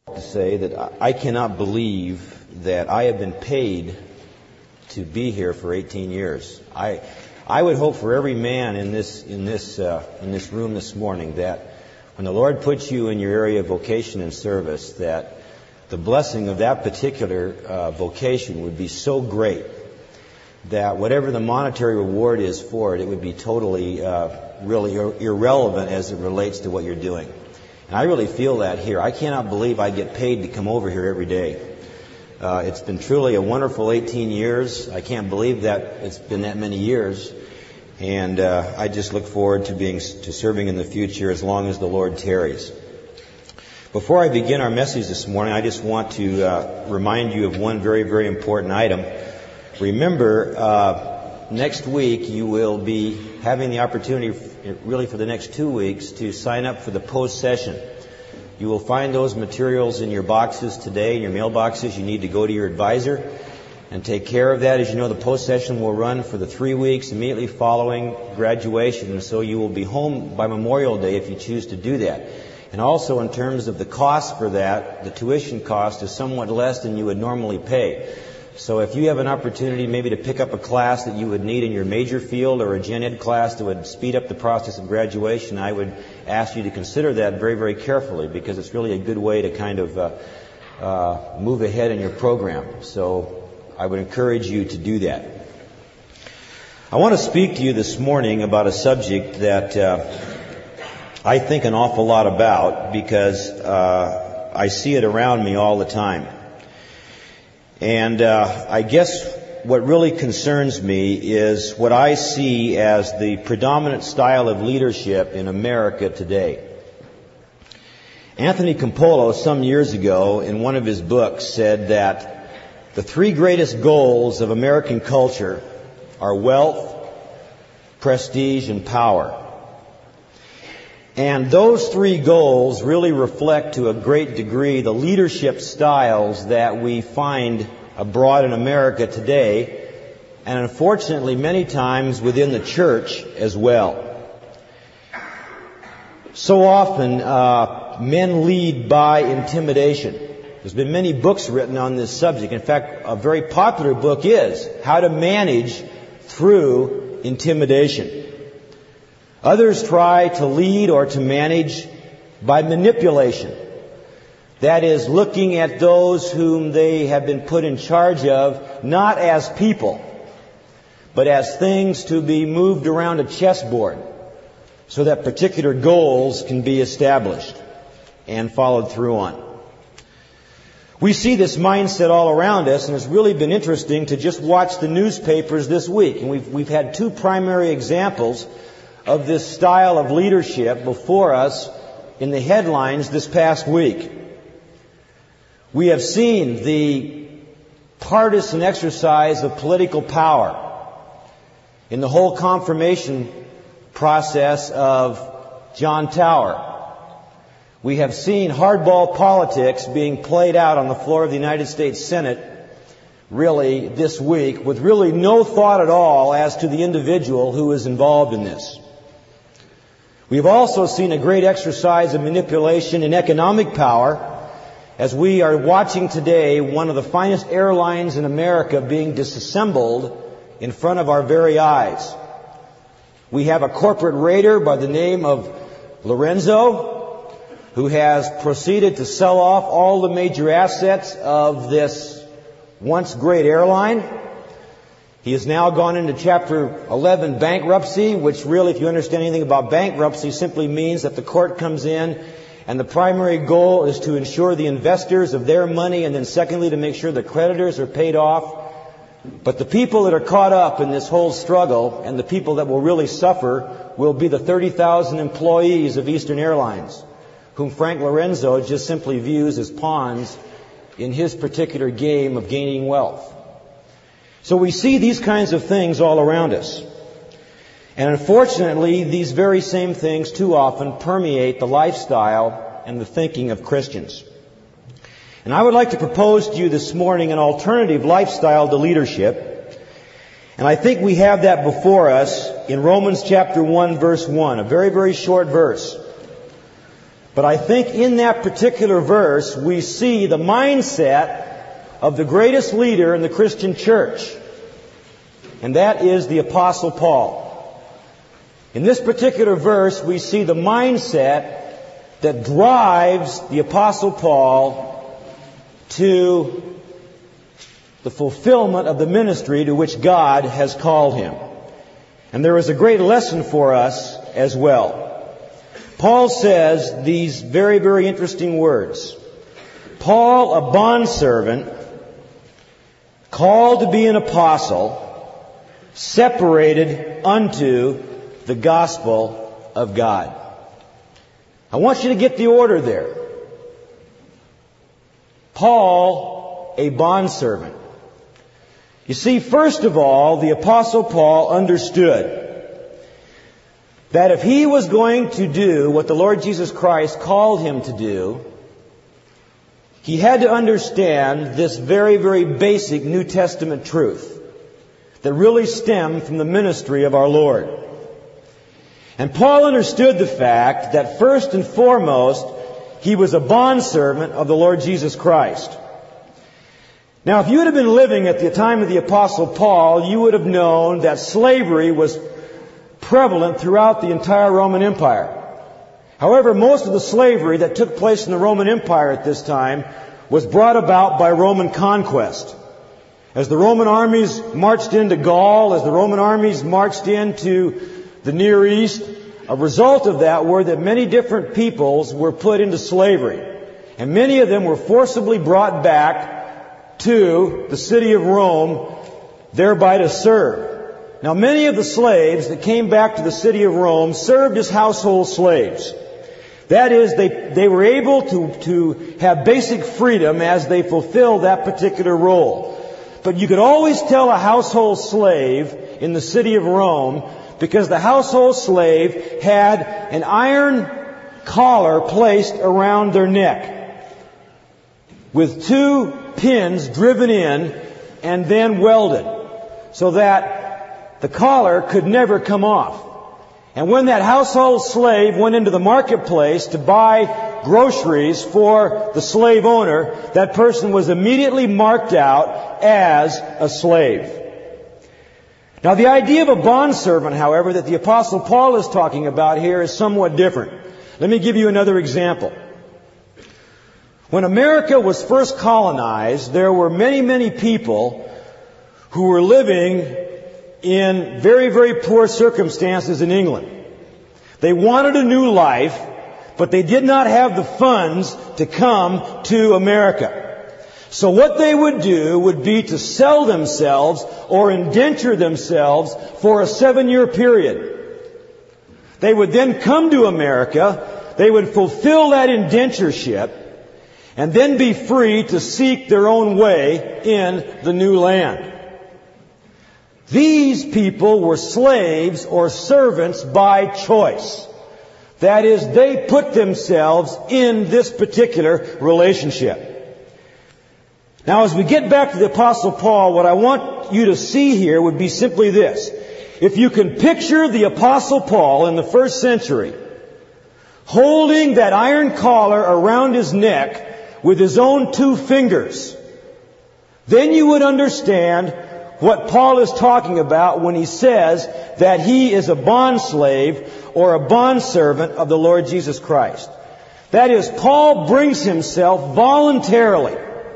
To say that I cannot believe that I have been paid to be here for 18 years. I would hope for every man in this room this morning that when the Lord puts you in your area of vocation and service, that the blessing of that particular vocation would be so great that whatever the monetary reward is for it, it would be totally really irrelevant as it relates to what you're doing. And I really feel that here. I cannot believe I get paid to come over here every day. It's been truly a wonderful 18 years. I can't believe that it's been that many years. And I just look forward to serving in the future as long as the Lord tarries. Before I begin our message this morning, I just want to remind you of one very, very important item. Remember, next week you will be having the opportunity, really for the next 2 weeks, to sign up for the post-session. You will find those materials in your boxes today, in your mailboxes. You need to go to your advisor and take care of that. As you know, the post-session will run for the 3 weeks immediately following graduation, and so you will be home by Memorial Day if you choose to do that. And also in terms of the cost for that, the tuition cost is somewhat less than you would normally pay. So if you have an opportunity maybe to pick up a class that you would need in your major field or a gen ed class that would speed up the process of graduation, I would ask you to consider that very, very carefully, because it's really a good way to kind of move ahead in your program. So I would encourage you to do that. I want to speak to you this morning about a subject that I think an awful lot about, because I see it around me all the time. And I guess what really concerns me is what I see as the predominant style of leadership in America today. Anthony Campolo, some years ago, in one of his books, said that the three greatest goals of American culture are wealth, prestige, and power. And those three goals really reflect to a great degree the leadership styles that we find abroad in America today, and unfortunately many times within the church as well. So often men lead by intimidation. There's been many books written on this subject. In fact, a very popular book is How to Manage Through Intimidation. Others try to lead or to manage by manipulation. That is, looking at those whom they have been put in charge of not as people, but as things to be moved around a chessboard so that particular goals can be established and followed through on. We see this mindset all around us, and it's really been interesting to just watch the newspapers this week. And we've had two primary examples of this style of leadership before us in the headlines this past week. We have seen the partisan exercise of political power in the whole confirmation process of John Tower. We have seen hardball politics being played out on the floor of the United States Senate really this week, with really no thought at all as to the individual who is involved in this. We've also seen a great exercise of manipulation in economic power, as we are watching today one of the finest airlines in America being disassembled in front of our very eyes. We have a corporate raider by the name of Lorenzo, who has proceeded to sell off all the major assets of this once great airline. He has now gone into Chapter 11 bankruptcy, which really, if you understand anything about bankruptcy, simply means that the court comes in and the primary goal is to ensure the investors of their money, and then secondly, to make sure the creditors are paid off. But the people that are caught up in this whole struggle, and the people that will really suffer, will be the 30,000 employees of Eastern Airlines, whom Frank Lorenzo just simply views as pawns in his particular game of gaining wealth. So we see these kinds of things all around us. And unfortunately, these very same things too often permeate the lifestyle and the thinking of Christians. And I would like to propose to you this morning an alternative lifestyle to leadership. And I think we have that before us in Romans chapter 1, verse 1, a very, very short verse. But I think in that particular verse, we see the mindset of the greatest leader in the Christian church. And that is the Apostle Paul. In this particular verse, we see the mindset that drives the Apostle Paul to the fulfillment of the ministry to which God has called him. And there is a great lesson for us as well. Paul says these very, very interesting words. Paul, a bondservant, called to be an apostle, separated unto the gospel of God. I want you to get the order there. Paul, a bondservant. You see, first of all, the Apostle Paul understood that if he was going to do what the Lord Jesus Christ called him to do, he had to understand this very, very basic New Testament truth that really stemmed from the ministry of our Lord. And Paul understood the fact that first and foremost, he was a bondservant of the Lord Jesus Christ. Now, if you had been living at the time of the Apostle Paul, you would have known that slavery was prevalent throughout the entire Roman Empire. However, most of the slavery that took place in the Roman Empire at this time was brought about by Roman conquest. As the Roman armies marched into Gaul, as the Roman armies marched into the Near East, a result of that were that many different peoples were put into slavery. And many of them were forcibly brought back to the city of Rome, thereby to serve. Now, many of the slaves that came back to the city of Rome served as household slaves. That is, they were able to have basic freedom as they fulfilled that particular role. But you could always tell a household slave in the city of Rome because the household slave had an iron collar placed around their neck with 2 pins driven in and then welded so that the collar could never come off. And when that household slave went into the marketplace to buy groceries for the slave owner, that person was immediately marked out as a slave. Now, the idea of a bondservant, however, that the Apostle Paul is talking about here is somewhat different. Let me give you another example. When America was first colonized, there were many, many people who were living in very, very poor circumstances in England. They wanted a new life, but they did not have the funds to come to America. So what they would do would be to sell themselves or indenture themselves for a 7-year period. They would then come to America, they would fulfill that indentureship, and then be free to seek their own way in the new land. These people were slaves or servants by choice. That is, they put themselves in this particular relationship. Now, as we get back to the Apostle Paul, what I want you to see here would be simply this. If you can picture the Apostle Paul in the first century holding that iron collar around his neck with his own 2 fingers, then you would understand what Paul is talking about when he says that he is a bondslave or a bondservant of the Lord Jesus Christ. That is, Paul brings himself voluntarily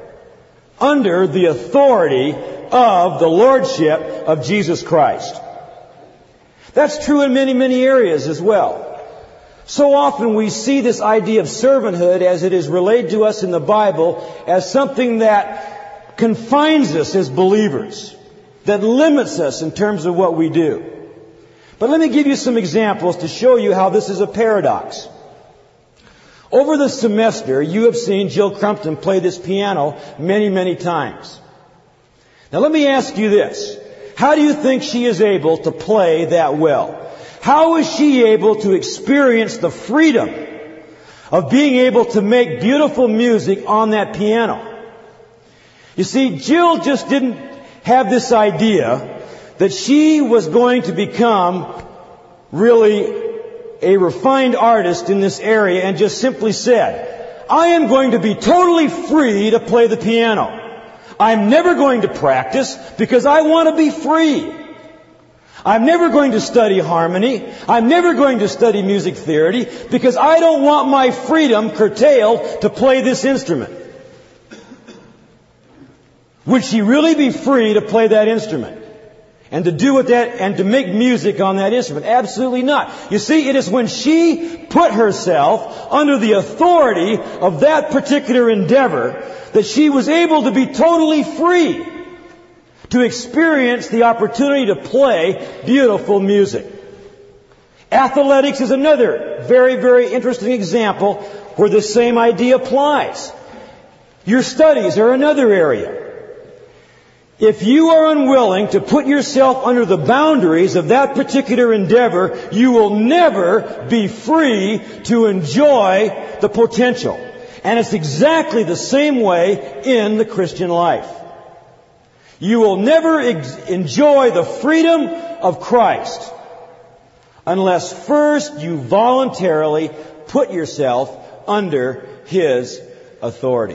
under the authority of the lordship of Jesus Christ. That's true in many, many areas as well. So often we see this idea of servanthood as it is relayed to us in the Bible as something that confines us as believers, that limits us in terms of what we do. But let me give you some examples to show you how this is a paradox. Over the semester, you have seen Jill Crumpton play this piano many, many times. Now let me ask you this. How do you think she is able to play that well? How is she able to experience the freedom of being able to make beautiful music on that piano? You see, Jill just didn't have this idea that she was going to become really a refined artist in this area and just simply said, I am going to be totally free to play the piano. I'm never going to practice because I want to be free. I'm never going to study harmony. I'm never going to study music theory because I don't want my freedom curtailed to play this instrument. Would she really be free to play that instrument? And to do with that, and to make music on that instrument? Absolutely not. You see, it is when she put herself under the authority of that particular endeavor that she was able to be totally free to experience the opportunity to play beautiful music. Athletics is another very, very interesting example where the same idea applies. Your studies are another area. If you are unwilling to put yourself under the boundaries of that particular endeavor, you will never be free to enjoy the potential. And it's exactly the same way in the Christian life. You will never enjoy the freedom of Christ unless first you voluntarily put yourself under His authority.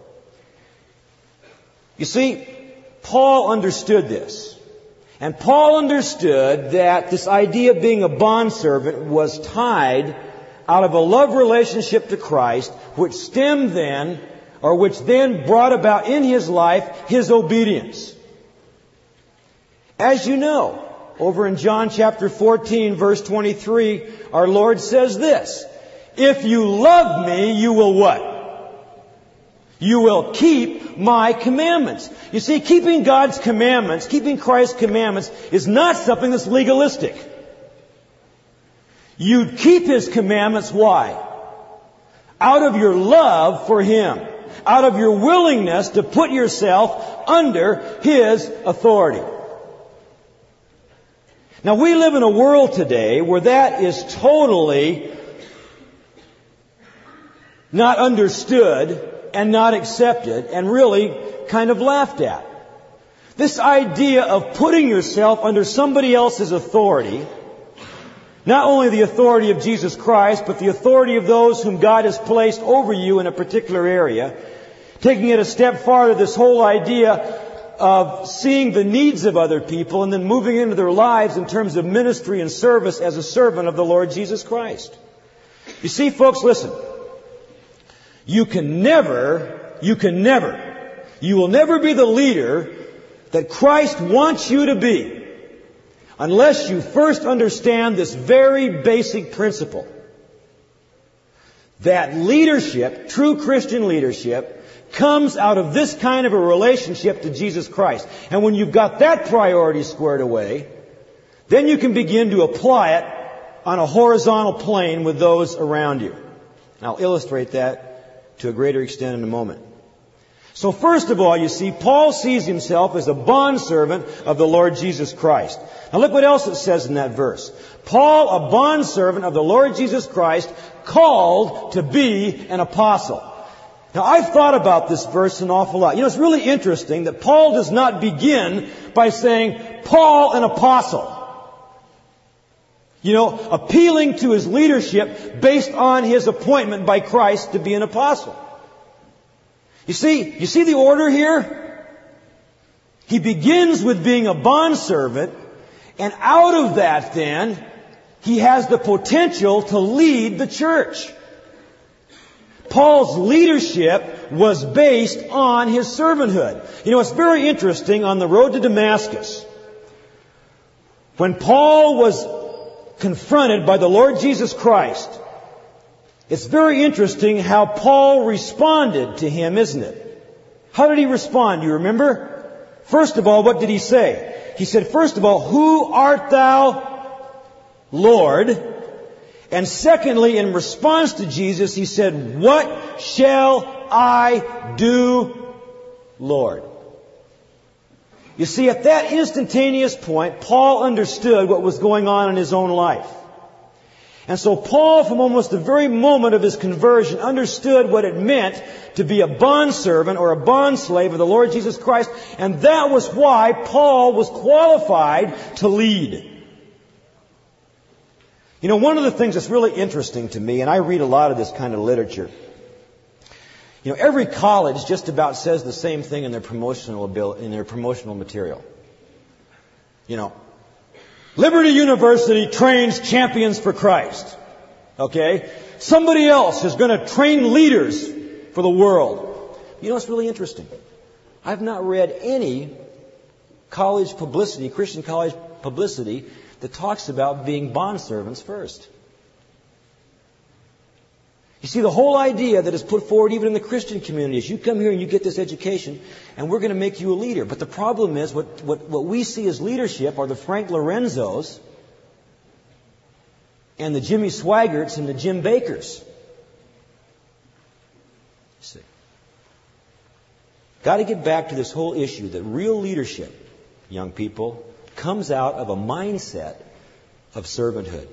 You see, Paul understood this. And Paul understood that this idea of being a bondservant was tied out of a love relationship to Christ, which then brought about in his life his obedience. As you know, over in John chapter 14, verse 23, our Lord says this, if you love me, you will what? You will keep my commandments. You see, keeping God's commandments, keeping Christ's commandments is not something that's legalistic. You keep His commandments, why? Out of your love for Him. Out of your willingness to put yourself under His authority. Now, we live in a world today where that is totally not understood and not accepted, and really kind of laughed at. This idea of putting yourself under somebody else's authority, not only the authority of Jesus Christ, but the authority of those whom God has placed over you in a particular area, taking it a step farther, this whole idea of seeing the needs of other people and then moving into their lives in terms of ministry and service as a servant of the Lord Jesus Christ. You see, folks, listen. You will never be the leader that Christ wants you to be unless you first understand this very basic principle. That leadership, true Christian leadership, comes out of this kind of a relationship to Jesus Christ. And when you've got that priority squared away, then you can begin to apply it on a horizontal plane with those around you. And I'll illustrate that to a greater extent in a moment. So first of all, you see, Paul sees himself as a bondservant of the Lord Jesus Christ. Now look what else it says in that verse. Paul, a bondservant of the Lord Jesus Christ, called to be an apostle. Now I've thought about this verse an awful lot. You know, it's really interesting that Paul does not begin by saying, Paul, an apostle. You know, appealing to his leadership based on his appointment by Christ to be an apostle. You see the order here? He begins with being a bondservant, and out of that then, he has the potential to lead the church. Paul's leadership was based on his servanthood. You know, it's very interesting on the road to Damascus. When Paul was confronted by the Lord Jesus Christ, it's very interesting how Paul responded to him, isn't it? How did he respond? You remember? First of all, what did he say? He said, first of all, who art thou, Lord? And secondly, in response to Jesus, he said, what shall I do, Lord? You see, at that instantaneous point, Paul understood what was going on in his own life. And so Paul, from almost the very moment of his conversion, understood what it meant to be a bondservant or a bondslave of the Lord Jesus Christ. And that was why Paul was qualified to lead. You know, one of the things that's really interesting to me, and I read a lot of this kind of literature, you know, every college just about says the same thing in their promotional material. You know, Liberty University trains champions for Christ. Okay? Somebody else is going to train leaders for the world. You know what's really interesting? I've not read any college publicity, Christian college publicity, that talks about being bondservants first. You see, the whole idea that is put forward even in the Christian community is you come here and you get this education and we're going to make you a leader. But the problem is what we see as leadership are the Frank Lorenzos and the Jimmy Swaggarts and the Jim Bakkers. See. Got to get back to this whole issue that real leadership, young people, comes out of a mindset of servanthood.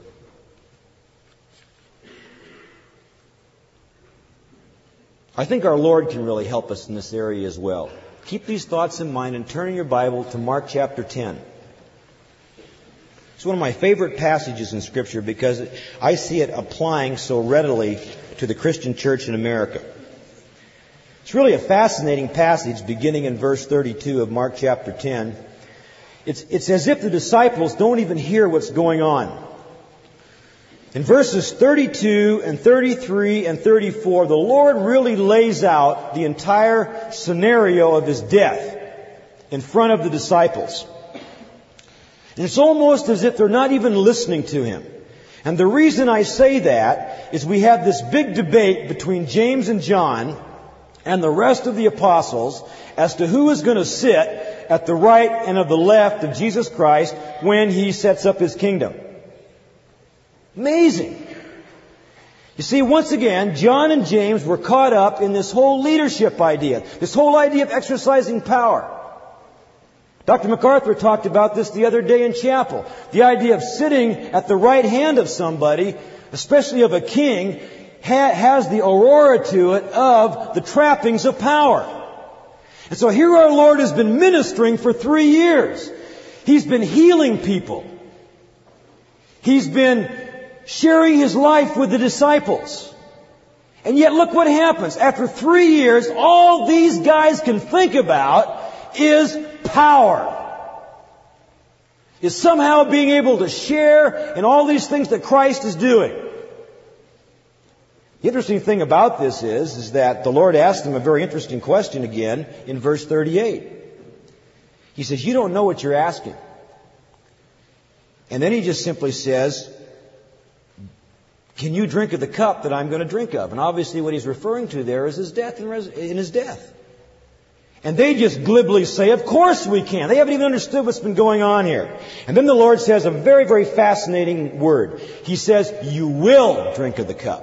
I think our Lord can really help us in this area as well. Keep these thoughts in mind and turn in your Bible to Mark chapter 10. It's one of my favorite passages in Scripture because I see it applying so readily to the Christian church in America. It's really a fascinating passage beginning in verse 32 of Mark chapter 10. It's as if the disciples don't even hear what's going on. In verses 32 and 33 and 34, the Lord really lays out the entire scenario of His death in front of the disciples. And it's almost as if they're not even listening to Him. And the reason I say that is we have this big debate between James and John and the rest of the apostles as to who is going to sit at the right and of the left of Jesus Christ when He sets up His kingdom. Amazing. You see, once again, John and James were caught up in this whole leadership idea, this whole idea of exercising power. Dr. MacArthur talked about this the other day in chapel. The idea of sitting at the right hand of somebody, especially of a king, has the aurora to it of the trappings of power. And so here our Lord has been ministering for 3 years. He's been healing people. He's been sharing His life with the disciples. And yet look what happens. After 3 years, all these guys can think about is power. Is somehow being able to share in all these things that Christ is doing. The interesting thing about this is that the Lord asked them a very interesting question again in verse 38. He says, you don't know what you're asking. And then He just simply says, can you drink of the cup that I'm going to drink of? And obviously what He's referring to there is His death in His death. And they just glibly say, of course we can. They haven't even understood what's been going on here. And then the Lord says a very, very fascinating word. He says, you will drink of the cup.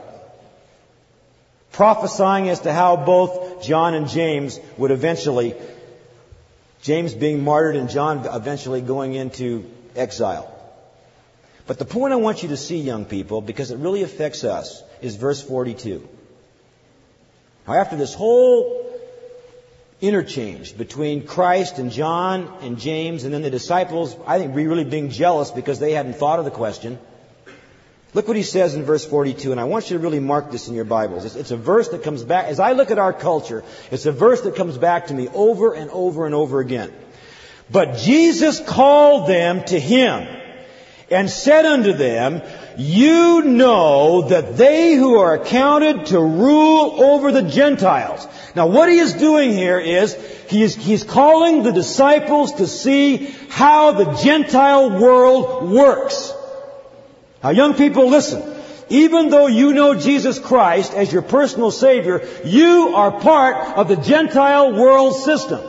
Prophesying as to how both John and James would eventually, James being martyred and John eventually going into exile. But the point I want you to see, young people, because it really affects us, is verse 42. Now, after this whole interchange between Christ and John and James and then the disciples, I think really being jealous because they hadn't thought of the question. Look what He says in verse 42, and I want you to really mark this in your Bibles. It's a verse that comes back. As I look at our culture, it's a verse that comes back to me over and over and over again. But Jesus called them to Him and said unto them, you know that they who are accounted to rule over the Gentiles. Now what He is doing here is, He's calling the disciples to see how the Gentile world works. Now young people, listen. Even though you know Jesus Christ as your personal Savior, you are part of the Gentile world system.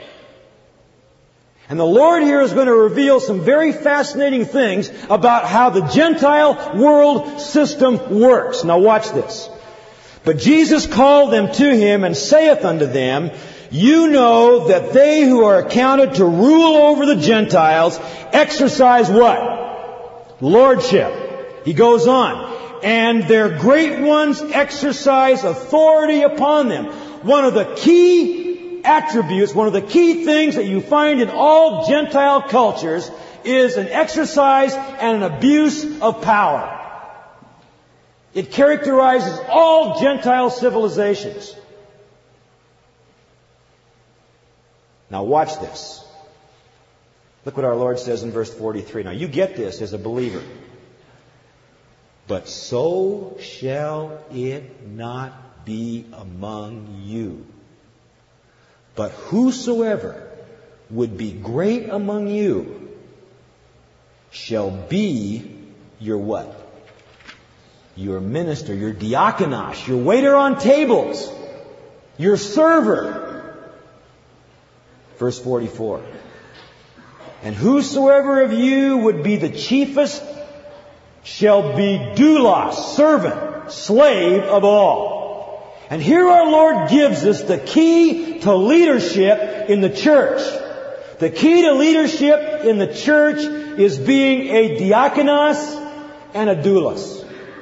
And the Lord here is going to reveal some very fascinating things about how the Gentile world system works. Now watch this. But Jesus called them to Him and saith unto them, you know that they who are accounted to rule over the Gentiles exercise what? Lordship. He goes on. And their great ones exercise authority upon them. One of the key attributes, one of the key things that you find in all Gentile cultures is an exercise and an abuse of power. It characterizes all Gentile civilizations. Now watch this. Look what our Lord says in verse 43. Now you get this as a believer. But so shall it not be among you. But whosoever would be great among you shall be your what? Your minister, your diakonos, your waiter on tables, your server. Verse 44. And whosoever of you would be the chiefest shall be doulos, servant, slave of all. And here our Lord gives us the key to leadership in the church. The key to leadership in the church is being a diakonos and a doulos.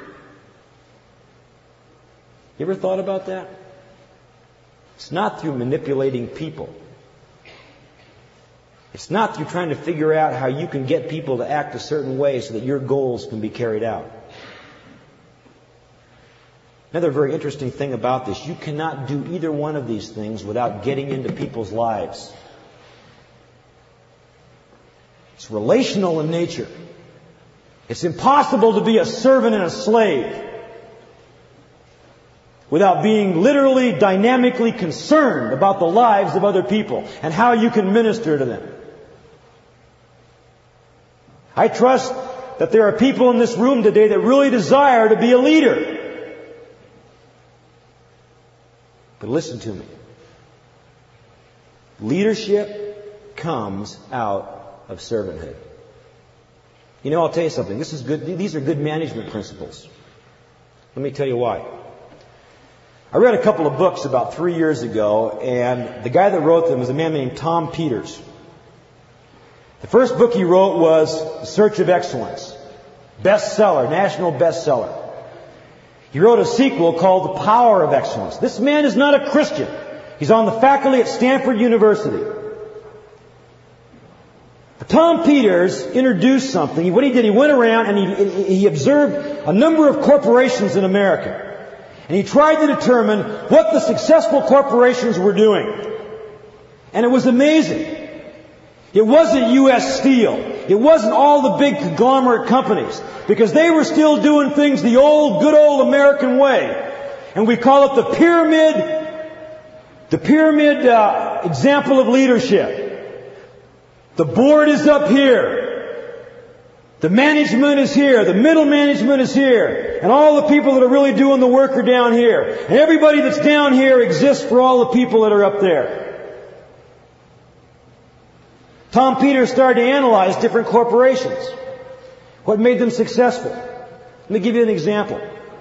You ever thought about that? It's not through manipulating people. It's not through trying to figure out how you can get people to act a certain way so that your goals can be carried out. Another very interesting thing about this, you cannot do either one of these things without getting into people's lives. It's relational in nature. It's impossible to be a servant and a slave without being literally, dynamically concerned about the lives of other people and how you can minister to them. I trust that there are people in this room today that really desire to be a leader. But listen to me. Leadership comes out of servanthood. You know, I'll tell you something. This is good. These are good management principles. Let me tell you why. I read a couple of books about 3 years ago, and the guy that wrote them was a man named Tom Peters. The first book he wrote was The Search of Excellence. Bestseller, national bestseller. He wrote a sequel called The Power of Excellence. This man is not a Christian. He's on the faculty at Stanford University. Tom Peters introduced something. What he did, he went around and he observed a number of corporations in America. And he tried to determine what the successful corporations were doing. And it was amazing. It wasn't U.S. Steel. It wasn't all the big conglomerate companies. Because they were still doing things the good old American way. And we call it the pyramid example of leadership. The board is up here. The management is here. The middle management is here. And all the people that are really doing the work are down here. And everybody that's down here exists for all the people that are up there. Tom Peters started to analyze different corporations. What made them successful? Let me give you an example.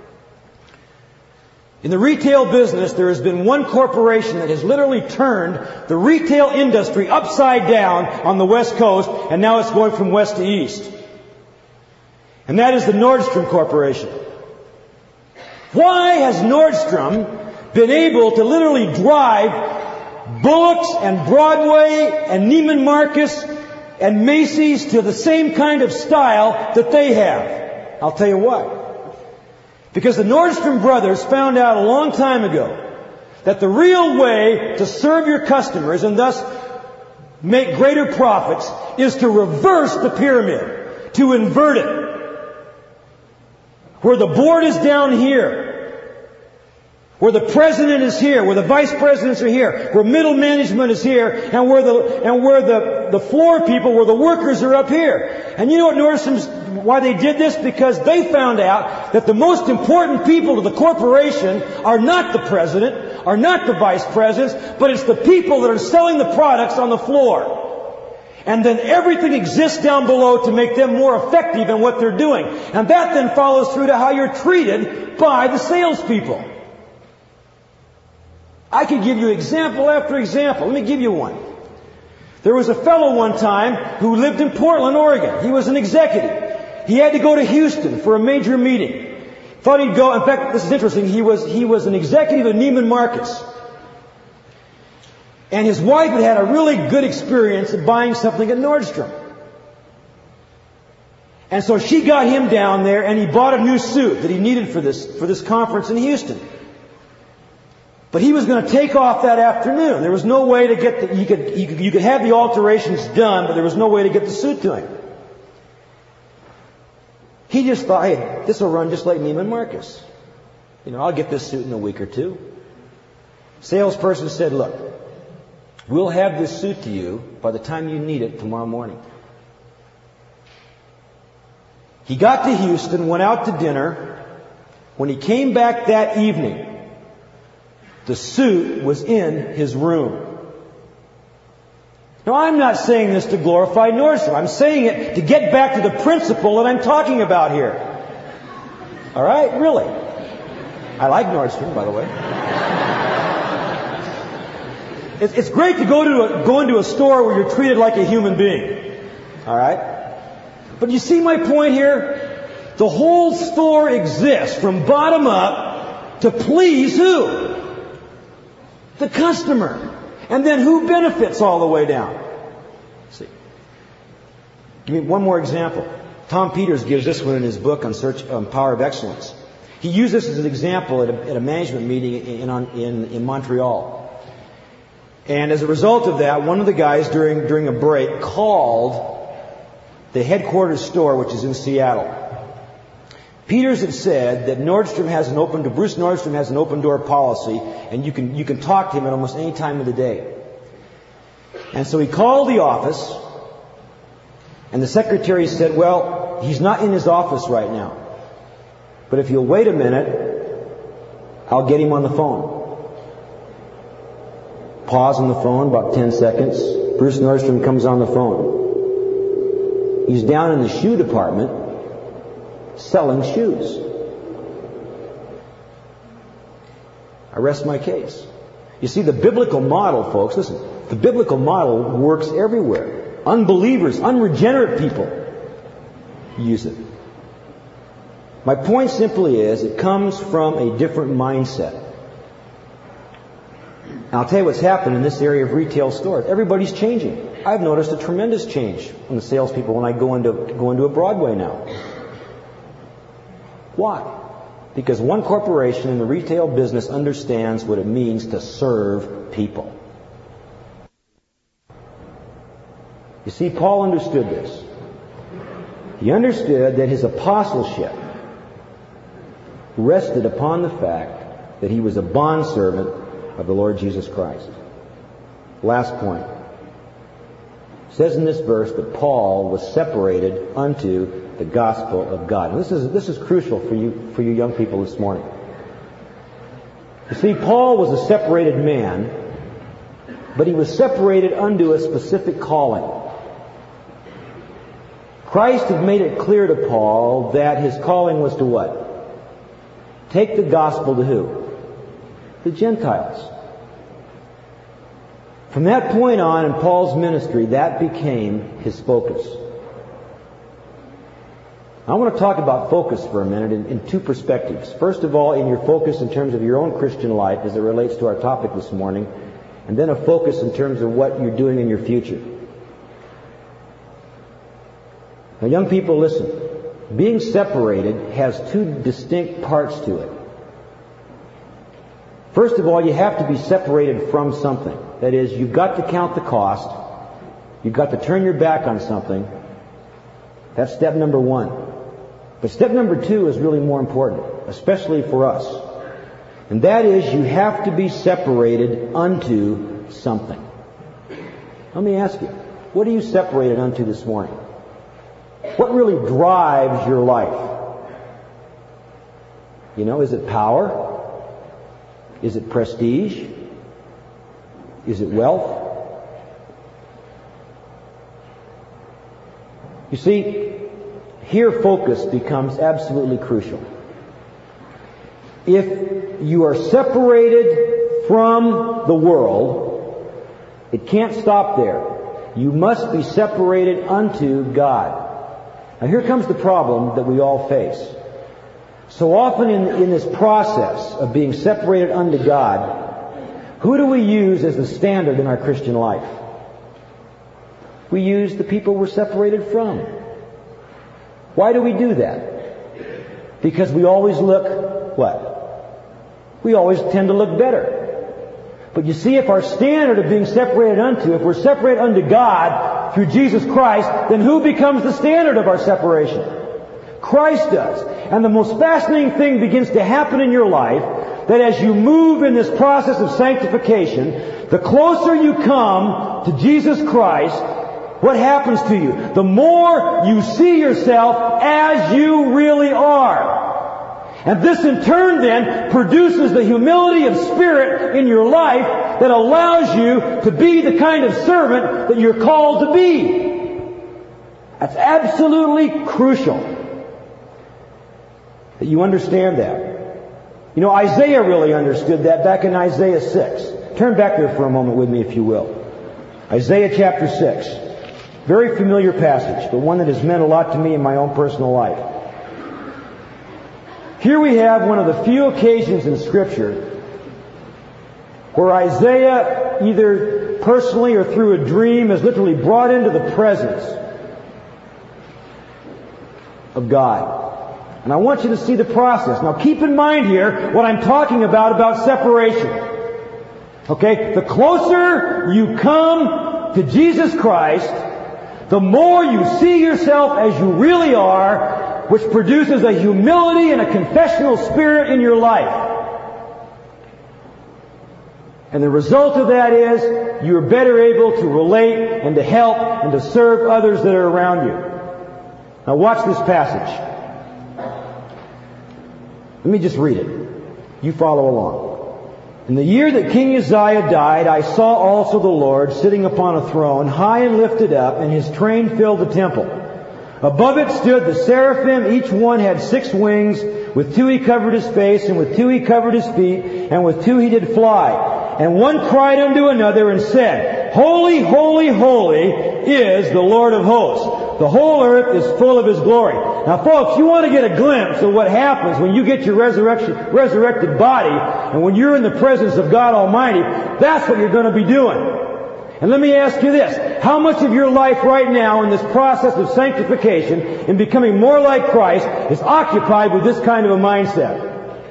In the retail business, there has been one corporation that has literally turned the retail industry upside down on the West Coast, and now it's going from west to east. And that is the Nordstrom Corporation. Why has Nordstrom been able to literally drive Bullock's and Broadway and Neiman Marcus and Macy's to the same kind of style that they have? I'll tell you why. Because the Nordstrom brothers found out a long time ago that the real way to serve your customers and thus make greater profits is to reverse the pyramid, to invert it. Where the board is down here, where the president is here, where the vice presidents are here, where middle management is here, and where the floor people, where the workers are up here. And you know what Nordstrom's, why they did this? Because they found out that the most important people to the corporation are not the president, are not the vice presidents, but it's the people that are selling the products on the floor. And then everything exists down below to make them more effective in what they're doing. And that then follows through to how you're treated by the salespeople. I could give you example after example. Let me give you one. There was a fellow one time who lived in Portland, Oregon. He was an executive. He had to go to Houston for a major meeting. Thought he'd go. In fact, this is interesting. He was an executive at Neiman Marcus. And his wife had had a really good experience of buying something at Nordstrom. And so she got him down there, and he bought a new suit that he needed for this conference in Houston. But he was going to take off that afternoon. There was no way to get you could have the alterations done, but there was no way to get the suit to him. He just thought, hey, this will run just like Neiman Marcus. I'll get this suit in a week or two. Salesperson said, look, we'll have this suit to you by the time you need it tomorrow morning. He got to Houston, went out to dinner. When he came back that evening, the suit was in his room. Now, I'm not saying this to glorify Nordstrom. I'm saying it to get back to the principle that I'm talking about here. All right? Really. I like Nordstrom, by the way. It's great to go into a store where you're treated like a human being. All right? But you see my point here? The whole store exists from bottom up to please who? The customer. And then who benefits all the way down? See. Give me one more example. Tom Peters gives this one in his book on Power of Excellence. He used this as an example at a management meeting in Montreal. And as a result of that, one of the guys during a break called the headquarters store, which is in Seattle. Peters had said that Bruce Nordstrom has an open door policy, and you can talk to him at almost any time of the day. And so he called the office, and the secretary said, well, he's not in his office right now. But if you'll wait a minute, I'll get him on the phone. Pause on the phone, about 10 seconds. Bruce Nordstrom comes on the phone. He's down in the shoe department selling shoes. I rest my case. You see, the biblical model, folks, listen, the biblical model works everywhere. Unbelievers, unregenerate people use it. My point simply is, it comes from a different mindset. And I'll tell you what's happened in this area of retail stores. Everybody's changing. I've noticed a tremendous change in the salespeople when I go into a Broadway now. Why? Because one corporation in the retail business understands what it means to serve people. You see, Paul understood this. He understood that his apostleship rested upon the fact that he was a bondservant of the Lord Jesus Christ. Last point. It says in this verse that Paul was separated unto the gospel of God. And this is crucial for you young people this morning. You see, Paul was a separated man, but he was separated unto a specific calling. Christ had made it clear to Paul that his calling was to what? Take the gospel to who? The Gentiles. From that point on in Paul's ministry, that became his focus. I want to talk about focus for a minute in two perspectives. First of all, in your focus in terms of your own Christian life as it relates to our topic this morning, and then a focus in terms of what you're doing in your future. Now, young people, listen. Being separated has two distinct parts to it. First of all, you have to be separated from something. That is, you've got to count the cost. You've got to turn your back on something. That's step number one. But step number two is really more important, especially for us. And that is, you have to be separated unto something. Let me ask you, what are you separated unto this morning? What really drives your life? Is it power? Is it prestige? Is it wealth? You see, here focus becomes absolutely crucial. If you are separated from the world, it can't stop there. You must be separated unto God. Now here comes the problem that we all face. So often in this process of being separated unto God, who do we use as the standard in our Christian life? We use the people we're separated from. Why do we do that? Because we always look, what? We always tend to look better. But you see, if our standard of being separated unto, if we're separated unto God through Jesus Christ, then who becomes the standard of our separation? Christ does. And the most fascinating thing begins to happen in your life, that as you move in this process of sanctification, the closer you come to Jesus Christ, what happens to you? The more you see yourself as you really are. And this in turn then produces the humility of spirit in your life that allows you to be the kind of servant that you're called to be. That's absolutely crucial that you understand that. You know, Isaiah really understood that back in Isaiah 6. Turn back there for a moment with me, if you will. Isaiah chapter 6. Very familiar passage, but one that has meant a lot to me in my own personal life. Here we have one of the few occasions in Scripture where Isaiah, either personally or through a dream, is literally brought into the presence of God. And I want you to see the process. Now keep in mind here what I'm talking about separation. Okay? The closer you come to Jesus Christ, the more you see yourself as you really are, which produces a humility and a confessional spirit in your life. And the result of that is you're better able to relate and to help and to serve others that are around you. Now watch this passage. Let me just read it. You follow along. In the year that King Uzziah died, I saw also the Lord sitting upon a throne, high and lifted up, and His train filled the temple. Above it stood the seraphim. Each one had 6 wings. With 2 he covered his face, and with 2 he covered his feet, and with 2 he did fly. And one cried unto another and said, Holy, holy, holy is the Lord of hosts. The whole earth is full of His glory. Now folks, you want to get a glimpse of what happens when you get your resurrected body, and when you're in the presence of God Almighty, that's what you're going to be doing. And let me ask you this. How much of your life right now in this process of sanctification and becoming more like Christ is occupied with this kind of a mindset?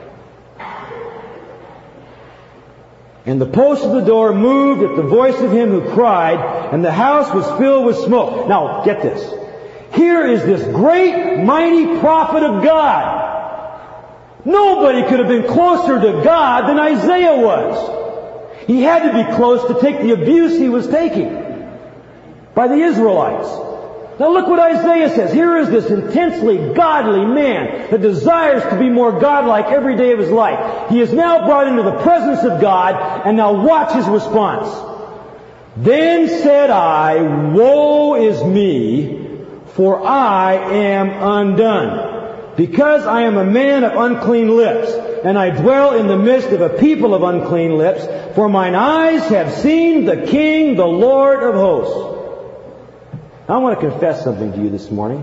And the post of the door moved at the voice of him who cried, and the house was filled with smoke. Now, get this. Here is this great, mighty prophet of God. Nobody could have been closer to God than Isaiah was. He had to be close to take the abuse he was taking by the Israelites. Now look what Isaiah says. Here is this intensely godly man that desires to be more godlike every day of his life. He is now brought into the presence of God, and now watch his response. Then said I, Woe is me, for I am undone, because I am a man of unclean lips, and I dwell in the midst of a people of unclean lips, for mine eyes have seen the King, the Lord of hosts. I want to confess something to you this morning.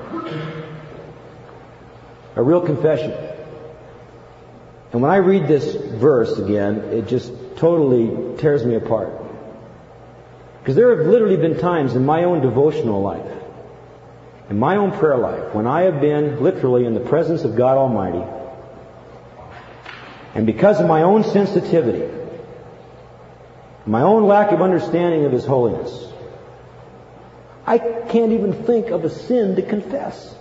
A real confession. And when I read this verse again, it just totally tears me apart. Because there have literally been times in my own devotional life, in my own prayer life, when I have been literally in the presence of God Almighty, and because of my own sensitivity, my own lack of understanding of His holiness, I can't even think of a sin to confess.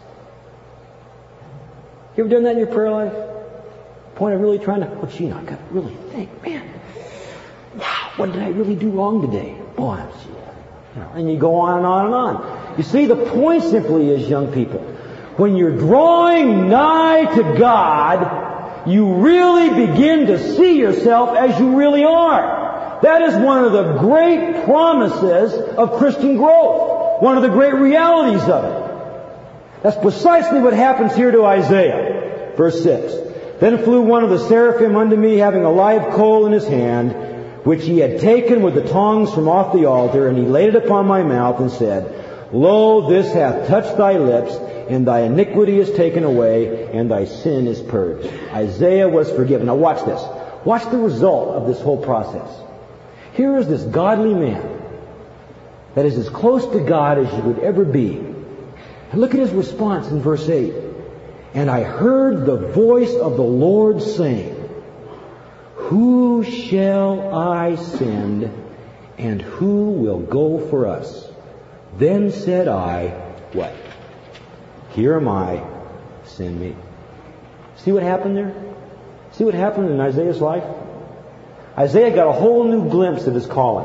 You ever done that in your prayer life? Point of really trying to, I've got to really think, man, wow, what did I really do wrong today? Boy, and you go on and on and on. You see, the point simply is, young people, when you're drawing nigh to God, you really begin to see yourself as you really are. That is one of the great promises of Christian growth. One of the great realities of it. That's precisely what happens here to Isaiah. Verse 6. Then flew one of the seraphim unto me, having a live coal in his hand, which he had taken with the tongs from off the altar, and he laid it upon my mouth and said, Lo, this hath touched thy lips, and thy iniquity is taken away, and thy sin is purged. Isaiah was forgiven. Now watch this. Watch the result of this whole process. Here is this godly man that is as close to God as you would ever be. And look at his response in verse 8. And I heard the voice of the Lord saying, Who shall I send, and who will go for us? Then said I, what? Here am I, send me. See what happened there? See what happened in Isaiah's life? Isaiah got a whole new glimpse of his calling.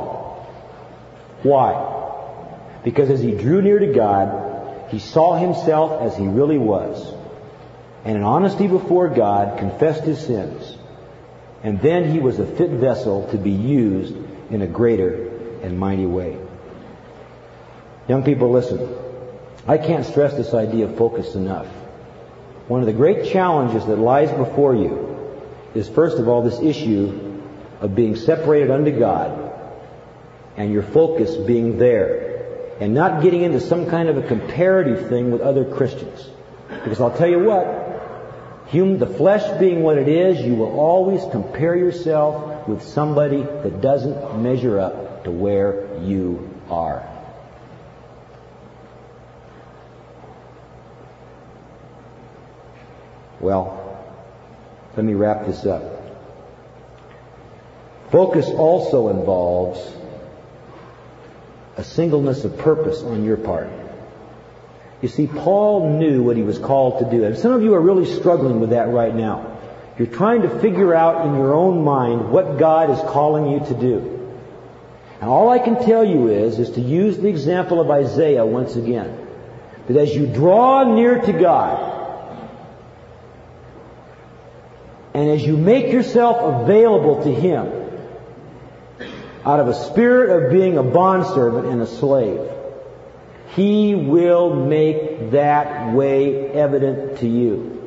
Why? Because as he drew near to God, he saw himself as he really was. And in honesty before God, confessed his sins. And then he was a fit vessel to be used in a greater and mighty way. Young people, listen. I can't stress this idea of focus enough. One of the great challenges that lies before you is, first of all, this issue of being separated unto God and your focus being there and not getting into some kind of a comparative thing with other Christians. Because I'll tell you what, the flesh being what it is, you will always compare yourself with somebody that doesn't measure up to where you are. Well, let me wrap this up. Focus also involves a singleness of purpose on your part. You see, Paul knew what he was called to do. And some of you are really struggling with that right now. You're trying to figure out in your own mind what God is calling you to do. And all I can tell you is to use the example of Isaiah once again. That as you draw near to God, and as you make yourself available to Him, out of a spirit of being a bondservant and a slave, He will make that way evident to you.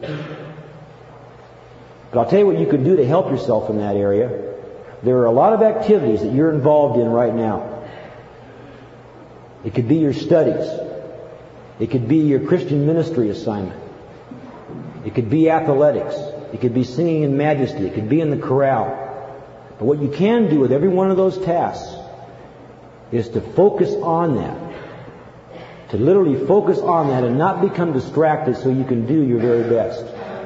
But I'll tell you what you can do to help yourself in that area. There are a lot of activities that you're involved in right now. It could be your studies. It could be your Christian ministry assignment. It could be athletics. It could be singing in majesty. It could be in the chorale. But what you can do with every one of those tasks is to focus on that. To literally focus on that and not become distracted so you can do your very best.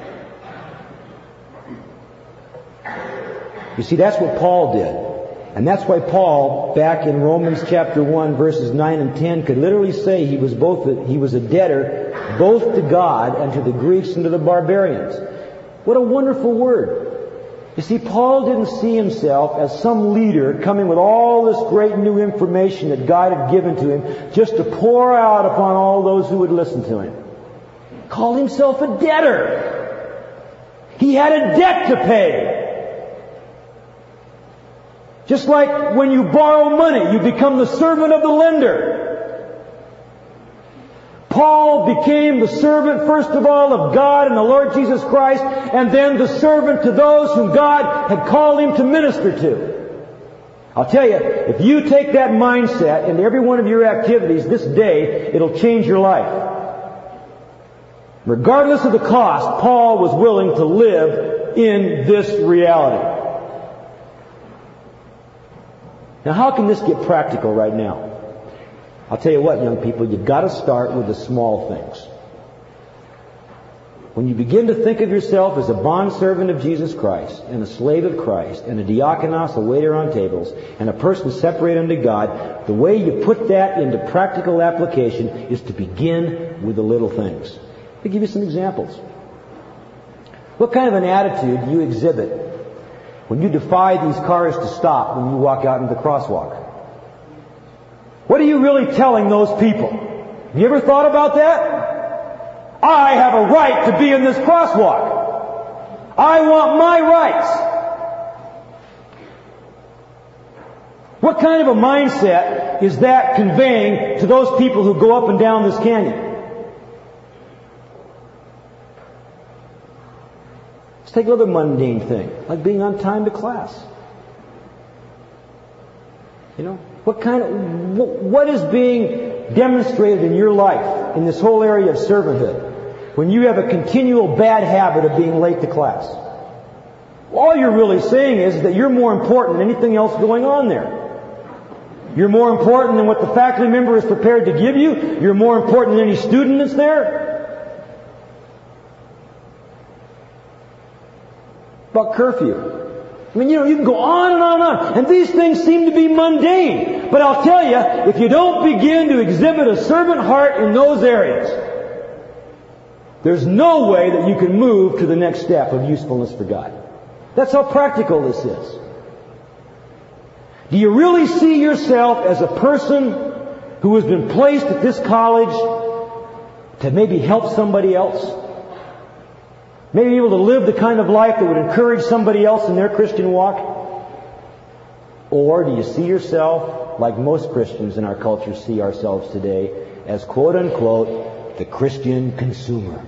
You see, that's what Paul did. And that's why Paul, back in Romans chapter 1, verses 9 and 10, could literally say he was a debtor both to God and to the Greeks and to the barbarians. What a wonderful word. You see, Paul didn't see himself as some leader coming with all this great new information that God had given to him just to pour out upon all those who would listen to him. He called himself a debtor. He had a debt to pay. Just like when you borrow money, you become the servant of the lender. Paul became the servant, first of all, of God and the Lord Jesus Christ, and then the servant to those whom God had called him to minister to. I'll tell you, if you take that mindset into every one of your activities this day, it'll change your life. Regardless of the cost, Paul was willing to live in this reality. Now, how can this get practical right now? I'll tell you what, young people, you've got to start with the small things. When you begin to think of yourself as a bondservant of Jesus Christ, and a slave of Christ, and a diakonos, a waiter on tables, and a person separated unto God, the way you put that into practical application is to begin with the little things. Let me give you some examples. What kind of an attitude do you exhibit when you defy these cars to stop when you walk out into the crosswalk? What are you really telling those people? Have you ever thought about that? I have a right to be in this crosswalk. I want my rights. What kind of a mindset is that conveying to those people who go up and down this canyon? Let's take another mundane thing, like being on time to class. You know, what is being demonstrated in your life in this whole area of servanthood when you have a continual bad habit of being late to class? All you're really saying is that you're more important than anything else going on there. You're more important than what the faculty member is prepared to give you. You're more important than any student that's there. About curfew. I mean, you can go on and on and on. And these things seem to be mundane. But I'll tell you, if you don't begin to exhibit a servant heart in those areas, there's no way that you can move to the next step of usefulness for God. That's how practical this is. Do you really see yourself as a person who has been placed at this college to maybe help somebody else? Maybe able to live the kind of life that would encourage somebody else in their Christian walk? Or do you see yourself, like most Christians in our culture see ourselves today, as quote-unquote, the Christian consumer?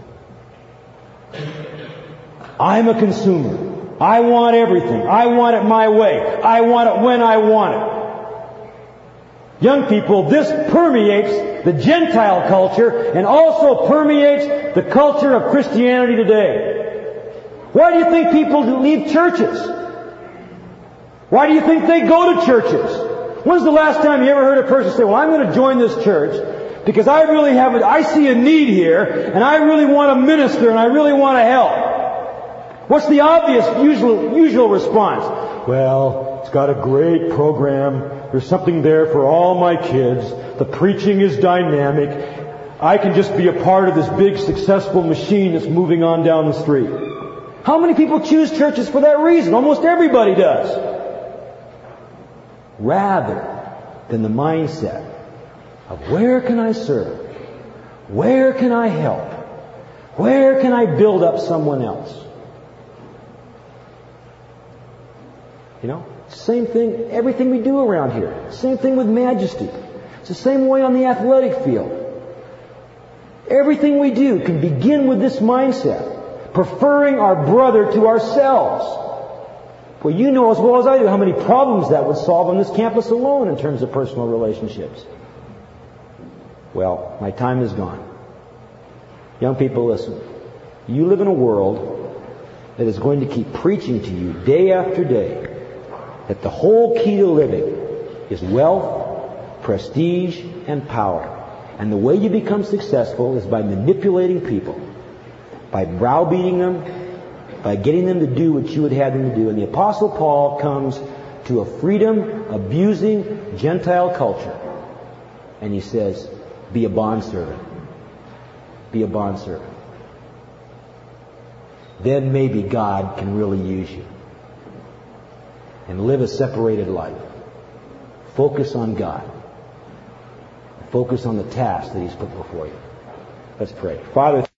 I'm a consumer. I want everything. I want it my way. I want it when I want it. Young people, this permeates the Gentile culture and also permeates the culture of Christianity today. Why do you think people leave churches? Why do you think they go to churches? When's the last time you ever heard a person say, well, I'm going to join this church because I see a need here and I really want to minister and I really want to help? What's the obvious usual response? Well, it's got a great program. There's something there for all my kids. The preaching is dynamic. I can just be a part of this big successful machine that's moving on down the street. How many people choose churches for that reason? Almost everybody does. Rather than the mindset of where can I serve? Where can I help? Where can I build up someone else? You know, same thing, everything we do around here. Same thing with Majesty. It's the same way on the athletic field. Everything we do can begin with this mindset, preferring our brother to ourselves. Well, you know as well as I do how many problems that would solve on this campus alone in terms of personal relationships. Well, my time is gone. Young people, listen. You live in a world that is going to keep preaching to you day after day that the whole key to living is wealth, prestige, and power. And the way you become successful is by manipulating people, by browbeating them, by getting them to do what you would have them to do. And the Apostle Paul comes to a freedom-abusing Gentile culture, and he says, be a bondservant. Be a bondservant. Then maybe God can really use you. And live a separated life. Focus on God. Focus on the task that He's put before you. Let's pray. Father,